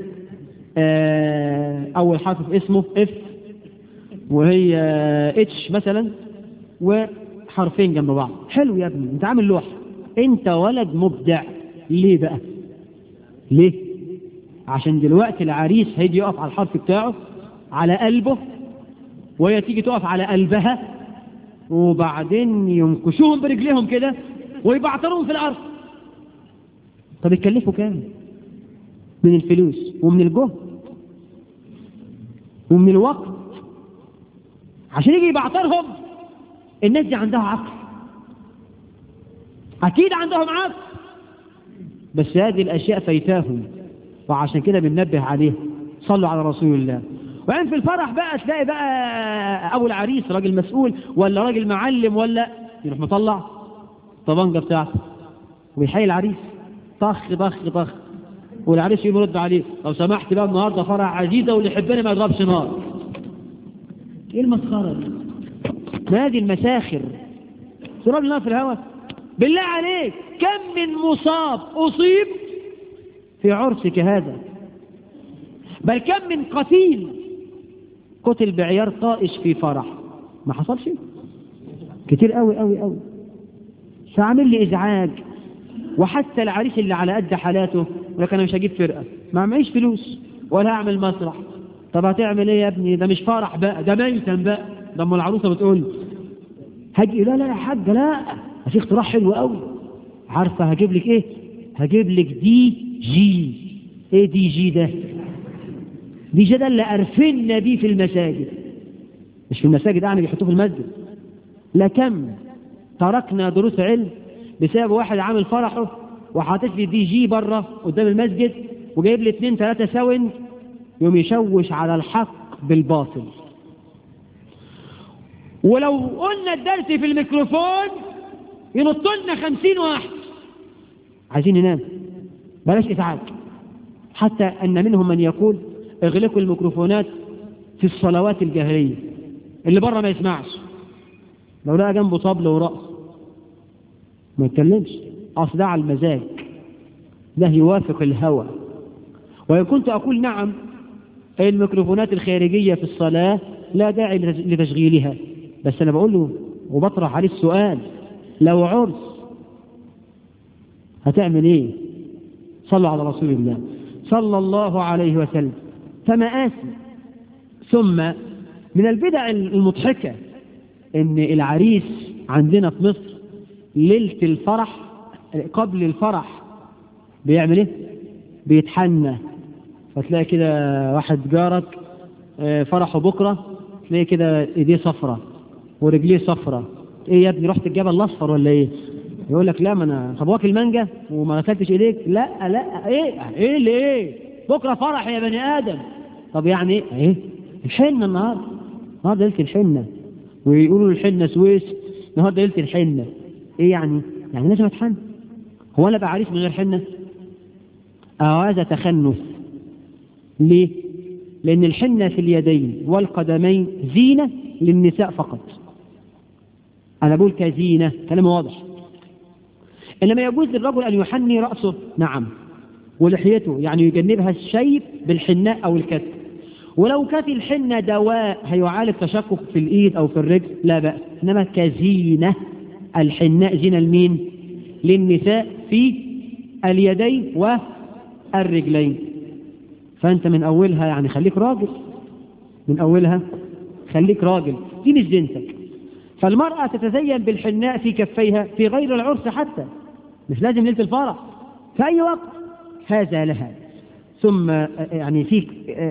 Speaker 2: اول حرف اسمه اف وهي اتش مثلا وحرفين جنب بعض. حلو يا ابني، انت عامل لوحة، انت ولد مبدع. ليه بقى؟ ليه؟ عشان دلوقتي العريس هيجي يقف على الحرف بتاعه على قلبه وهي تيجي تقف على قلبها وبعدين ينكشوهم برجليهم كده ويبعترهم في الارض. طب يتكلفوا كام؟ من الفلوس ومن الجهد ومن الوقت عشان يجي يبعترهم. الناس دي عندها عقل، اكيد عندهم عقل، بس هذه الاشياء فايتاهم، وعشان كده بننبه عليه. صلوا على رسول الله. وعين في الفرح بقى تلاقي بقى ابو العريس راجل مسؤول ولا راجل معلم ولا يروح مطلع طبنجة بتاعته ويحيي العريس طخ طخ طخ، والعريس يرد عليه لو سمحت بقى النهارده فرح عزيزة واللي يحبني ما يضربش نار. ايه المسخرة دي؟ ما هذه المساخر سراب النار في الهواء. بالله عليك كم من مصاب أصيب في عرسك هذا، بل كم من قتيل قتل بعيار طائش في فرح ما حصلش. كتير قوي قوي قوي. فعمل لي إزعاج. وحتى العريس اللي على قد حالاته ولكن أنا مش هجيب فرقة، ما معيش فلوس ولا هعمل مسرح. طب هتعمل ايه يا ابني؟ ده مش فرح بقى، ده ميتم بقى. لما العروسة بتقول هجي، لا يا حاج لا، في اختراع حلو قوي، عارفة هجيب لك ايه؟ هجيب لك دي جي. ايه دي جي ده؟ دي جي ده اللي قرفنا بيه في المساجد، مش في المساجد يعني بيحطوه في المسجد. لكم تركنا دروس علم بسبب واحد عامل فرحه وحاطط لي دي جي بره قدام المسجد وجايب لي 2 3 ساوند يوم يشوش على الحق بالباطل. ولو قلنا الدرس في الميكروفون ينطوا لنا 50 واحد عايزين ننام، بلاش إزعاج. حتى أن منهم من يقول اغلقوا الميكروفونات في الصلوات الجهرية، اللي بره ما يسمعش، لو لقى جنبه طبل ورقص ما يتكلمش، أصل ده على المزاج، ده يوافق الهوى. وإن كنت أقول نعم الميكروفونات الخارجية في الصلاة لا داعي لتشغيلها. بس أنا بقول له وبطرح عليه السؤال، لو عرس هتعمل إيه؟ صلوا على رسول الله صلى الله عليه وسلم. فمآسي. ثم من البدع المضحكة إن العريس عندنا في مصر ليلة الفرح قبل الفرح بيعمل إيه؟ بيتحنى. فتلاقي كده واحد جارك فرحه بكرة تلاقي كده ايديه صفرة ورجليه صفرة. ايه يا ابني رحت الجبل الاصفر ولا ايه؟ يقول لك لا ما انا طب واكل مانجا وما غسلتش ايديك. لا ايه اللي ايه بكرة فرح يا بني ادم. طب يعني ايه الحنة النهارده ليلة الحنة، ويقولوا الحنة سويس النهارده ليلة الحنة. ايه يعني لازم اتحنى؟ هو انا بقى عريس من غير حنة؟ هذا تخنث. ليه؟ لأن الحنة في اليدين والقدمين زينة للنساء فقط. أنا بقول كزينة، كلام واضح. إنما يجوز للرجل أن يحني رأسه، نعم، ولحيته، يعني يجنبها الشيب بالحناء أو الكتف. ولو كانت الحنة دواء هيعالج تشقق في الإيد أو في الرجل لا بأس. إنما كزينة، الحناء زينة لمين؟ للنساء في اليدين والرجلين. فأنت من أولها يعني خليك راجل، من أولها خليك راجل، دي مش زينتك. فالمرأة تتزين بالحناء في كفيها في غير العرس حتى، مش لازم ليلة الفرح، في أي وقت هذا لها. ثم يعني في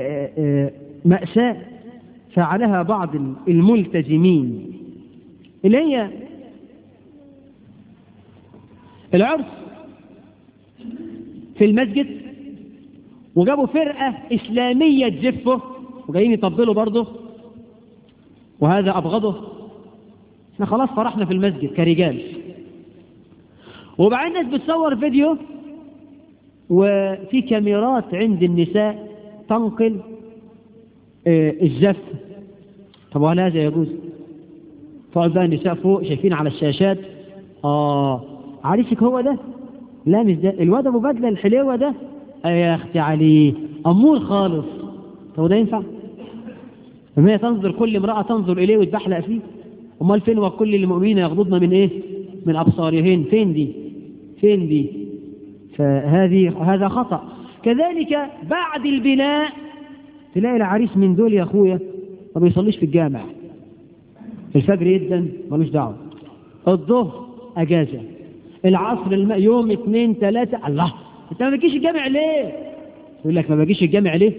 Speaker 2: مأساة فعلها بعض الملتزمين اللي هي العرس في المسجد، وجابوا فرقة إسلامية تزفه وجايين يطبلوا برضه، وهذا أبغضه. احنا خلاص فرحنا في المسجد كرجال. وبعدين الناس بتصور فيديو وفي كاميرات عند النساء تنقل الزف. طب وهل هذا يجوز؟ تقعد بقى النساء فوق شايفين على الشاشات عريسك هو ده؟ لا مش ده، الواد ابو بدله الحليوه ده يا اختي عليه امور خالص. طب ده ينفع؟ لما هي تنظر كل امرأة تنظر إليه وتبحلق فيه. امال فين وكل المؤمنين يغضضن من إيه؟ من أبصارهن. فين دي؟ هذا خطأ. كذلك بعد البناء تلاقي العريس من دول يا أخويا ما بيصليش في الجامع، الفجر يدن ملوش دعوة، الظهر أجازة، العصر يوم 2 3 الله انت ما بتجيش الجامع ليه؟ يقول لك ما بجيش الجامع ليه؟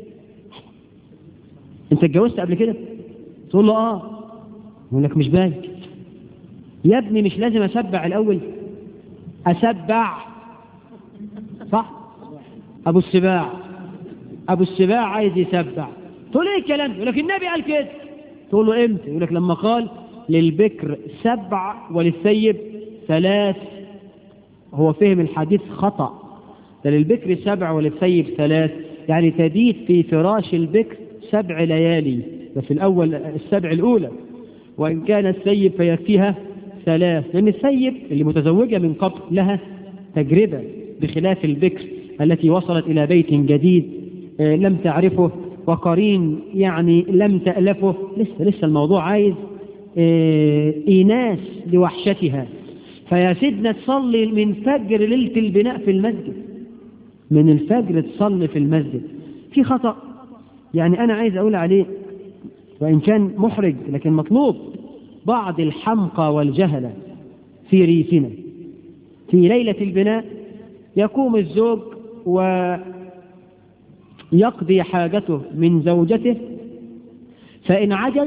Speaker 2: انت اتجوزت قبل كده؟ تقول له يقول لك مش باين. يا ابني مش لازم اسبع الاول؟ اسبع صح؟ ابو السباع عايز يسبع. تقول ايه الكلام؟ يقول لك النبي قال كده. تقول له امتى؟ يقول لك لما قال للبكر 7 وللثيب 3. هو فهم الحديث خطأ. ده للبكر 7 وللثيب 3، يعني تبيت في فراش البكر 7 ليالي، بس الأول 7 الأولى، وإن كان الثيب فيكفيها 3، لأن الثيب اللي متزوجة من قبل لها تجربة، بخلاف البكر التي وصلت إلى بيت جديد لم تعرفه، وقرين يعني لم تألفه، لسه الموضوع عايز إيناس لوحشتها. فيا سيدنا تصلي من فجر ليلة البناء في المسجد، من الفجر تصلي في المسجد. في خطأ يعني أنا عايز أقول عليه وإن كان محرج لكن مطلوب. بعض الحمقى والجهلة في ريفنا في ليلة البناء يقوم الزوج ويقضي حاجته من زوجته، فإن عجز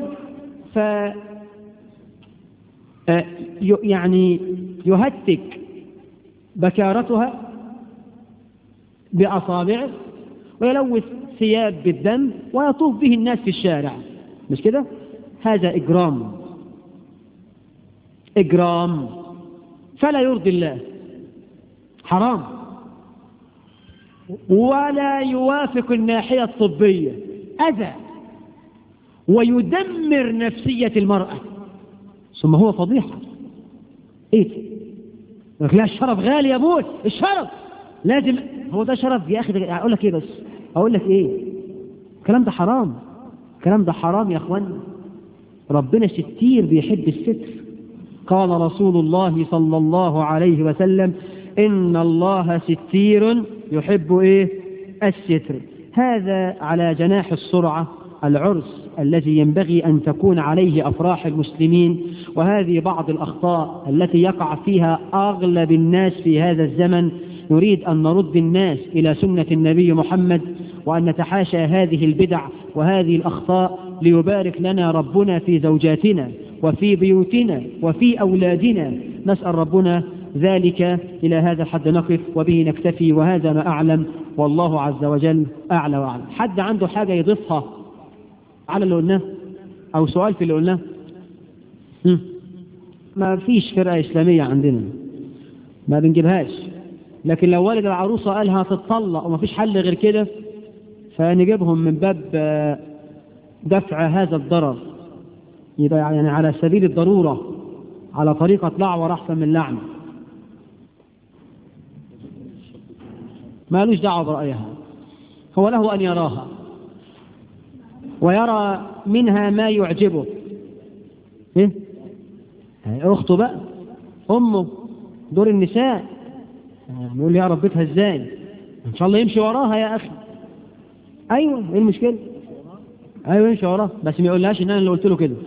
Speaker 2: يعني يهتك بكارتها بأصابعه ويلوث ثياب بالدم ويطوف به الناس في الشارع، مش كده؟ هذا إجرام فلا يرضي الله، حرام، ولا يوافق الناحية الطبية، أذى ويدمر نفسية المرأة، ثم هو فضيحة. ايه لا الشرف غالي يا ابوي، الشرف لازم، هو ده شرف يا اخي. اقول لك ايه بس، اقول لك ايه، الكلام ده حرام، الكلام ده حرام يا اخوان. ربنا ستير بيحب الستر. قال رسول الله صلى الله عليه وسلم إن الله ستير يحب إيه؟ الستر. هذا على جناح السرعة العرس الذي ينبغي أن تكون عليه أفراح المسلمين. وهذه بعض الأخطاء التي يقع فيها أغلب الناس في هذا الزمن. نريد أن نرد الناس إلى سنة النبي محمد، وأن نتحاشى هذه البدع وهذه الأخطاء، ليبارك لنا ربنا في زوجاتنا وفي بيوتنا وفي أولادنا. نسأل ربنا ذلك. إلى هذا الحد نقف وبه نكتفي، وهذا ما أعلم، والله عز وجل أعلى وأعلم. حد عنده حاجة يضيفها على اللي قلناه أو سؤال في اللي قلناه؟ ما فيش فرقة إسلامية عندنا، ما بنجيبهاش. لكن لو والد العروسة قالها تتطلق وما فيش حل غير كده، فنجيبهم من باب دفع هذا الضرر. يبقى يعني على سبيل الضرورة، على طريقة لعوة أحسن من لعنة. ما لوش دعوة برأيها، هو له أن يراها ويرى منها ما يعجبه. إيه؟ أخته بقى، أمه، دور النساء. نقول لي يا ربتها إزاي؟ إن شاء الله يمشي وراها يا أخي. أيوة، إيه المشكلة؟ أيوة يمشي وراها، بس ما يقولهاش إن أنا اللي قلت له كده.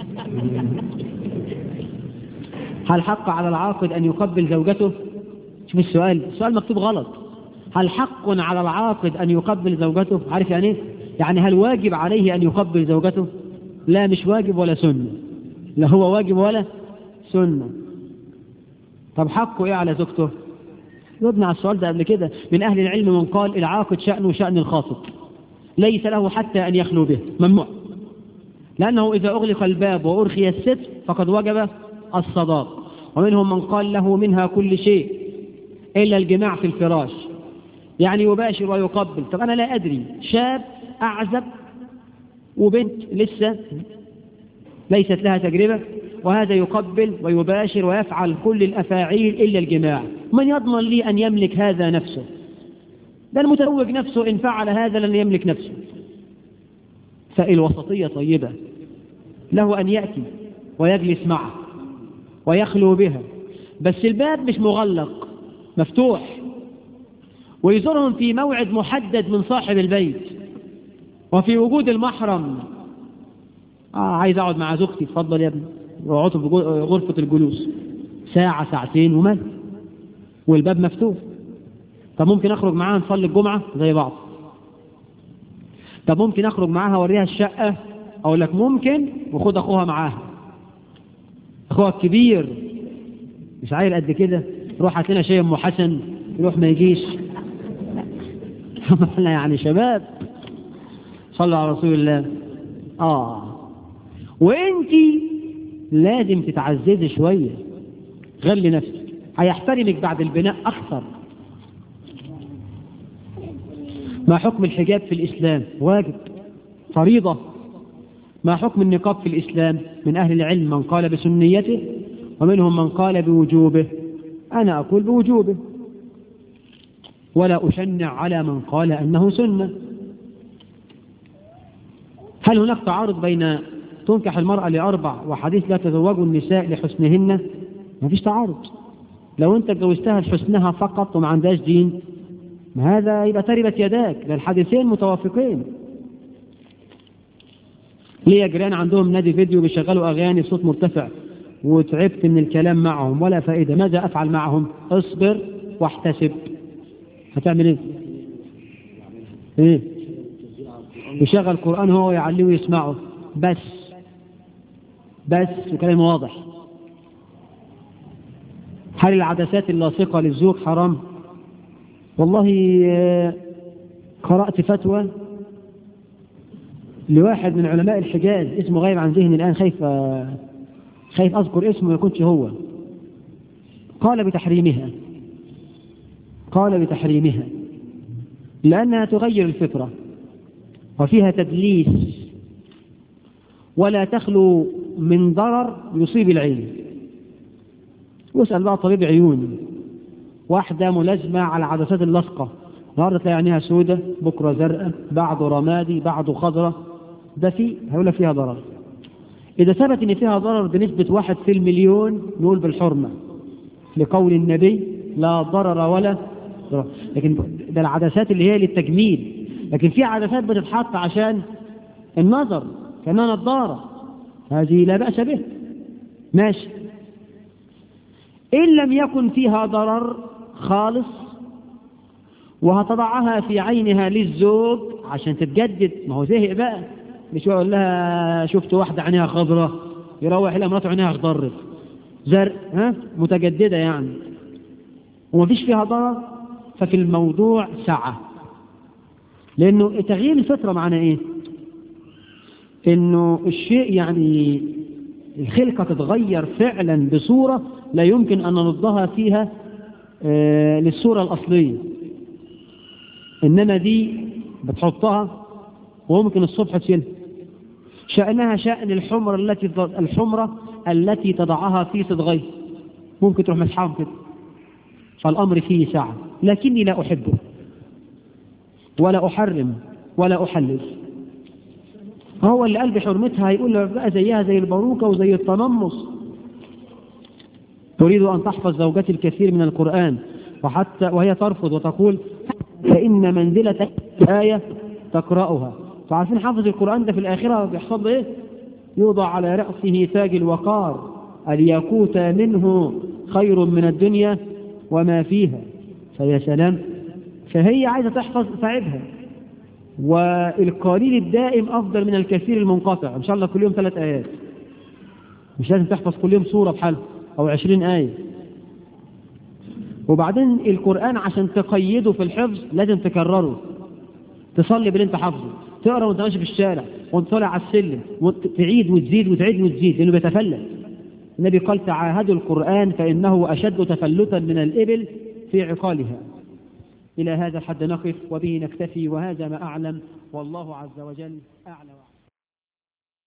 Speaker 2: هل حق على العاقد أن يقبل زوجته؟ شوف السؤال مكتوب غلط. هل حق على العاقد أن يقبل زوجته؟ عارف يعني إيه؟ يعني هل واجب عليه أن يقبل زوجته؟ لا، مش واجب ولا سنة. لا هو واجب ولا سنة. طب حقه إيه على زوجته؟ جبنا على السؤال ده قبل كده. من أهل العلم من قال العاقد شأنه شأن الخاطب، ليس له حتى أن يخلو به، ممنوع. لأنه إذا أغلق الباب وأرخي الستر فقد وجب الصداق. ومنهم من قال له منها كل شيء إلا الجماع في الفراش، يعني يباشر ويقبل. طب أنا لا أدري، شاب أعزب وبنت لسه ليست لها تجربة، وهذا يقبل ويباشر ويفعل كل الأفاعيل إلا الجماع. من يضمن لي أن يملك هذا نفسه؟ ده المتزوج نفسه إن فعل هذا لن يملك نفسه. فالوسطية طيبة، له أن يأتي ويجلس معه ويخلو بها، بس الباب مش مغلق، مفتوح، ويزورهم في موعد محدد من صاحب البيت وفي وجود المحرم. عايز أقعد مع زوجتي، اتفضل يا ابني، اقعدوا في غرفة الجلوس ساعة ساعتين ومال، والباب مفتوح. طب ممكن أخرج معاها نصلي الجمعة زي بعض؟ طب ممكن أخرج معاها أوريها الشقة؟ أقول لك ممكن، وخد أخوها معاها، أخوها الكبير مش عايل قد كده، روح هات لنا شيء أم حسن، يروح ما يجيش. احنا يعني شباب، صلوا على رسول الله. وانتي لازم تتعززي شوية، غلي نفسك، هيحترمك بعد البناء أكثر. ما حكم الحجاب في الإسلام؟ واجب، فريضة. ما حكم النقاب في الإسلام؟ من أهل العلم من قال بسنيته ومنهم من قال بوجوبه. أنا أقول بوجوبه، ولا أشنع على من قال أنه سنة. هل هناك تعارض بين تنكح المرأة لأربع وحديث لا تزوج النساء لحسنهن؟ ما فيش تعارض. لو أنت جوزتها لحسنها فقط وما عندهاش دين، هذا يبقى تربت يداك، للحديثين متوافقين. ليه جيران عندهم نادي فيديو بيشغلوا أغاني بصوت مرتفع وتعبت من الكلام معهم ولا فائدة، ماذا أفعل معهم؟ اصبر واحتسب. هتعمل ايه؟ يشغل قرآن هو يعليه ويسمعه بس وكلام واضح. هل العدسات اللاصقة للزوج حرام؟ والله قرأت فتوى لواحد من علماء الحجاز، اسمه غايب عن ذهني الآن، خايف أذكر اسمه ما يكونش هو. قال بتحريمها لأنها تغير الفطرة وفيها تدليس ولا تخلو من ضرر يصيب العين. واسأل بقى طبيب عيون، واحدة ملازمة على عدسات اللاصقة النهارده تلاقي عينيها سودة، بكرة زرقاء، بعده رمادي، بعده خضراء. ده هيقول لك فيها ضرر. إذا ثبت إن فيها ضرر بنسبة 1 في المليون نقول بالحرمة، لقول النبي لا ضرر ولا ضرر. لكن ده العدسات اللي هي للتجميل، لكن في عدسات بتتحط عشان النظر كأنها نظارة، هذه لا بأس به، ماشي. إن لم يكن فيها ضرر خالص وهتضعها في عينها للزوج عشان تتجدد، ما هو زهق بقى، مش يقول لها شفت واحدة عينيها خضراء يروح إلى مراته عينيها اخضرت زرق، متجددة يعني، ومفيش فيها ضرر، ففي الموضوع سعة. لأنه تغيير الفطرة معناه إيه؟ إنه الشيء يعني الخلقة تتغير فعلا بصورة لا يمكن أن نردها فيها للصورة الأصلية. إنما دي بتحطها وممكن الصبح تشيلها. شأنها شأن الحمرة التي تضعها في صدغيه، ممكن تروح مسحهم كده. فالأمر فيه سعة، لكني لا أحبه ولا أحرم ولا أحلل. هو اللي قال بحرمتها هيقول له بقى زيها زي الباروكة وزي التنمص. تريد أن تحفظ زوجتي الكثير من القرآن وهي ترفض وتقول فإن منزلة آية تقرأها. فعارفين حافظ القرآن ده في الآخرة بيحصل له إيه؟ يوضع على رأسه تاج الوقار، الياقوت منه خير من الدنيا وما فيها. فيا سلام، فهي عايزة تحفظ فعبها. والقليل الدائم أفضل من الكثير المنقطع. إن شاء الله كل يوم 3 آيات، مش لازم تحفظ كل يوم سورة بحالها أو 20 آية. وبعدين القرآن عشان تقيده في الحفظ لازم تكرره، تصلي باللي انت حافظه، تقرأ وانت ماشي في الشارع وانت طالع على السلم، تعيد وتزيد وتعيد وتزيد، لأنه بيتفلت. النبي قال تعاهدوا القرآن فإنه أشد تفلتا من الإبل في عقالها. إلى هذا الحد نقف وبه نكتفي، وهذا ما أعلم، والله عز وجل أعلم.